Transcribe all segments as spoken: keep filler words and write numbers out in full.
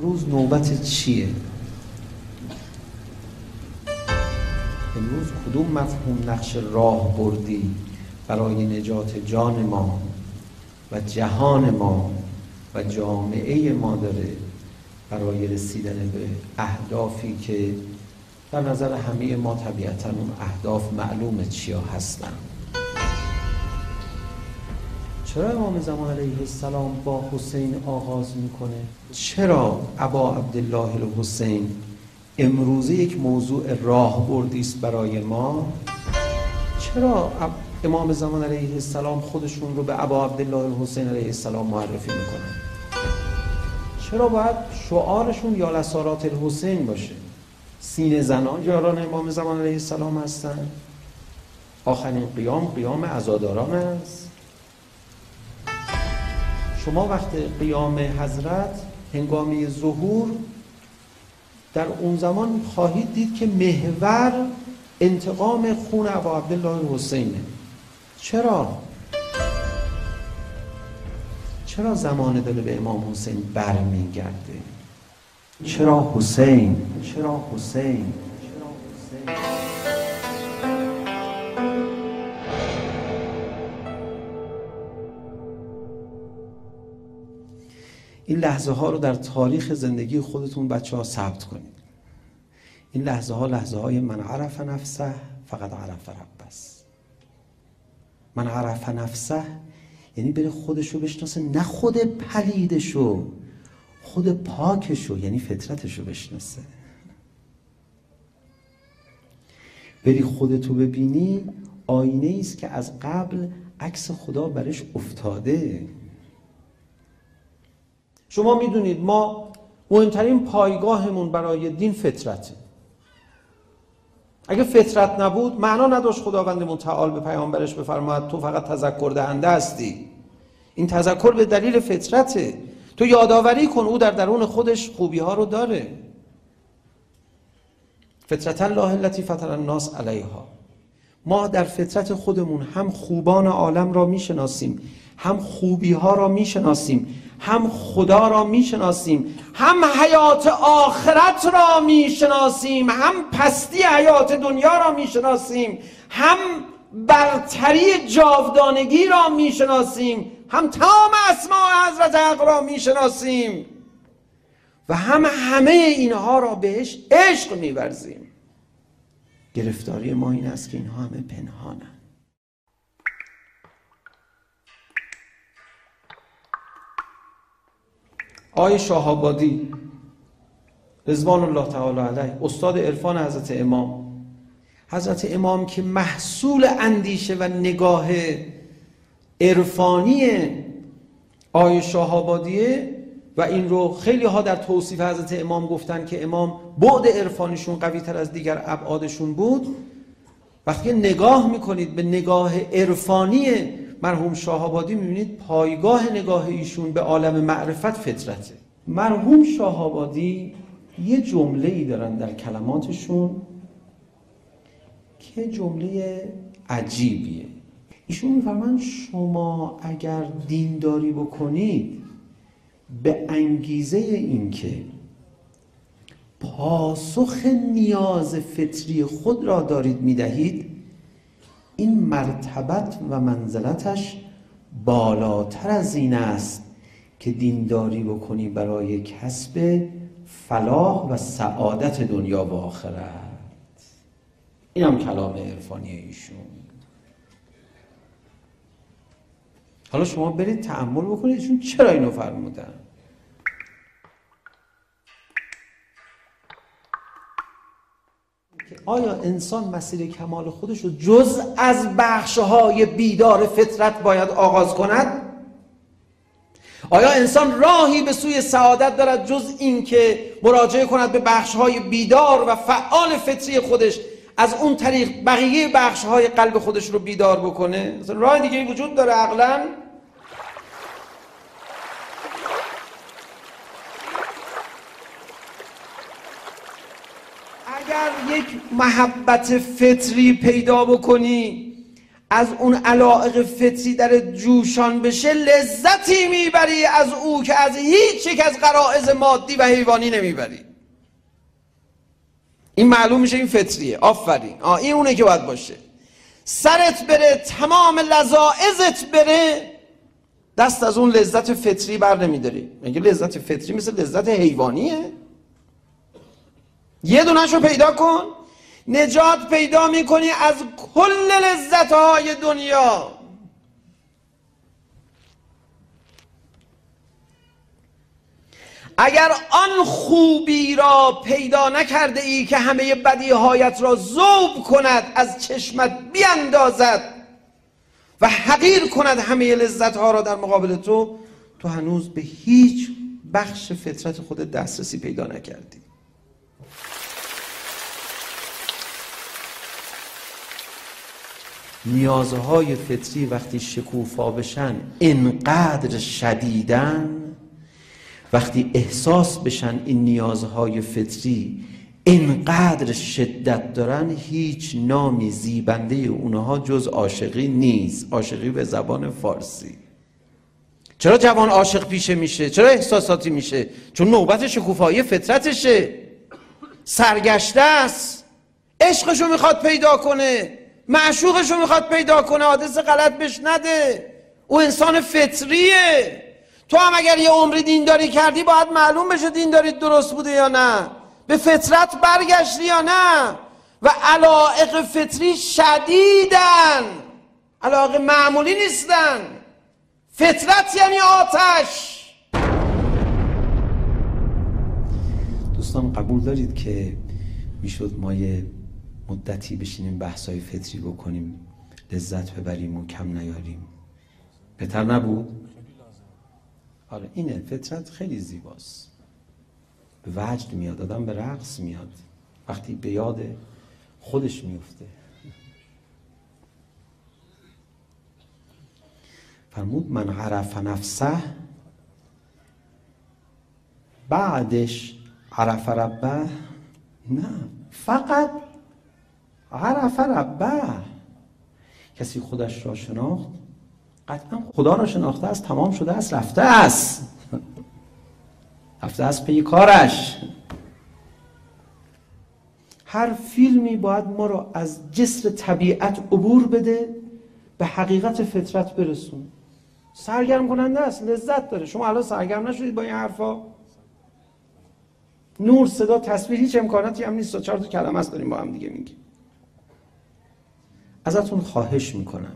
امروز نوبت چیه؟ امروز کدوم مفهوم نقش راه بردی برای نجات جان ما و جهان ما و جامعه ما داره برای رسیدن به اهدافی که در نظر همه ما طبیعتاً اون اهداف معلومه چیا هستن؟ چرا امام زمان علیه السلام با حسین آغاز میکنه؟ چرا ابا عبدالله الحسین امروزه یک موضوع راهبردی است برای ما؟ چرا امام زمان علیه السلام خودشون رو به ابا عبدالله الحسین علیه السلام معرفی میکنن؟ چرا باید شعارشون یا لسارات الحسین باشه؟ سینه زنان یاران امام زمان علیه السلام هستن؟ آخرین قیام قیام عزاداران است. شما وقت قیام حضرت هنگامی ظهور در اون زمان خواهید دید که محور انتقام خون ابا عبدالله الحسینه. چرا؟ چرا زمانه داره به امام حسین برمیگرده؟ چرا حسین؟ چرا حسین؟ چرا حسین؟ این لحظه ها رو در تاریخ زندگی خودتون بچه ها ثبت کنید. این لحظه ها لحظه های من عرف نفسه فقط عرف رب است. من عرف نفسه یعنی بره خودشو بشناسه، نه خود پلیدشو، خود پاکشو، یعنی فطرتشو بشناسه. بری خودتو ببینی، آینه ایست که از قبل عکس خدا برش افتاده. شما میدونید ما مهمترین پایگاهمون برای دین فطرته. اگه فطرت نبود معنا نداشت خداوند متعال به پیامبرش بفرماید تو فقط تذکر دهنده هستی. این تذکر به دلیل فطرته. تو یادآوری کن او در درون خودش خوبی ها رو داره. فطرت الله التي فطر الناس علیها. ما در فطرت خودمون هم خوبان عالم را میشناسیم، هم خوبی ها را میشناسیم، هم خدا را میشناسیم، هم حیات آخرت را میشناسیم، هم پستی حیات دنیا را میشناسیم، هم برتری جاودانگی را میشناسیم، هم تمام اسماء حضرت حق را میشناسیم و هم همه اینها را بهش عشق میورزیم. گرفتاری ما این است که اینها همه پنهانن. آقای شاه‌آبادی رضوان الله تعالی علیه، استاد عرفان حضرت امام، حضرت امام که محصول اندیشه و نگاه عرفانی آقای شاه‌آبادیه و این رو خیلی ها در توصیف حضرت امام گفتن که امام بعد عرفانیشون قوی تر از دیگر ابعادشون بود. وقتی نگاه میکنید به نگاه عرفانی مرحوم شاه‌آبادی میبینید پایگاه نگاه ایشون به عالم معرفت فطرته. مرحوم شاه‌آبادی یه جمله ای دارن در کلماتشون که جمله عجیبیه. ایشون میفرمان شما اگر دینداری بکنید به انگیزه این که پاسخ نیاز فطری خود را دارید میدهید، این مرتبت و منزلتش بالاتر از این است که دینداری بکنی برای کسب فلاح و سعادت دنیا و آخرت. این هم کلام عرفانی ایشون. حالا شما برید تأمل بکنید ایشون چرا اینو فرمودن. آیا انسان مسیر کمال خودش رو جز از بخش‌های بیدار فطرت باید آغاز کند؟ آیا انسان راهی به سوی سعادت دارد جز این که مراجعه کند به بخش‌های بیدار و فعال فطری خودش، از اون طریق بقیه بخش‌های قلب خودش رو بیدار بکنه؟ راه دیگه وجود داره عقلاً؟ اگر یک محبت فطری پیدا بکنی، از اون علایق فطری در جوشان بشه لذتی میبری از او که از هیچ یک از غرایز مادی و حیوانی نمیبری. این معلوم میشه این فطریه. آفرین، آه این اونه که باید باشه. سرت بره، تمام لذاعزت بره، دست از اون لذت فطری بر نمیداری. میگه لذت فطری مثل لذت حیوانیه؟ یه دونه‌شو پیدا کن، نجات پیدا میکنی از کل لذت‌های دنیا. اگر آن خوبی را پیدا نکرده ای که همه بدیهایت را ذوب کند، از چشمت بیاندازد و حقیر کند همه لذت‌ها را در مقابل تو، تو هنوز به هیچ بخش فطرت خودت دسترسی پیدا نکردی. نیازهای فطری وقتی شکوفا بشن اینقدر شدیدن، وقتی احساس بشن این نیازهای فطری اینقدر شدت دارن، هیچ نامی زیبنده اونها جز عاشقی نیست. عاشقی به زبان فارسی. چرا جوان عاشق پیشه میشه؟ چرا احساساتی میشه؟ چون نوبت شکوفایی فطرتشه، سرگشته است، عشقشو میخواد پیدا کنه، معشوقشو میخواد پیدا کنه، حادث غلط بهش نده. او انسان فطریه. تو هم اگر یه عمری دینداری کردی باید معلوم بشه دینداری درست بوده یا نه، به فطرت برگشتی یا نه. و علایق فطری شدیدن، علایق معمولی نیستن. فطرت یعنی آتش. دوستان قبول دارید که میشد ما یه مدتی بشینیم بحثای فطری بکنیم، لذت ببریم و کم نیاریم؟ بهتر نبود؟ آره اینه، فطرت خیلی زیباست، به وجد میاد، آدم به رقص میاد وقتی به یاد خودش میفته. فرمود من عرف نفسه بعدش عرف ربه؟ نه، فقط عرف ربه. کسی خودش را شناخت قطعا خدا را شناخته است، تمام شده است، رفته است رفته است پی کارش. هر فیلمی باید ما را از جسر طبیعت عبور بده، به حقیقت فطرت برسون. سرگرم کننده است، لذت داره. شما الان سرگرم نشدید با این حرفا؟ نور، صدا، تصویر، هیچ امکاناتی هم نیست. چهار تا کلمه است داریم با هم دیگه میگیم. ازتون خواهش میکنم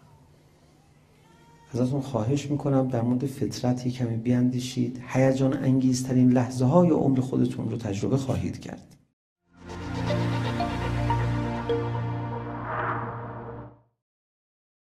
ازتون خواهش میکنم در مورد فطرت کمی بیاندیشید. هیجان انگیزترین لحظه های عمر خودتون رو تجربه خواهید کرد.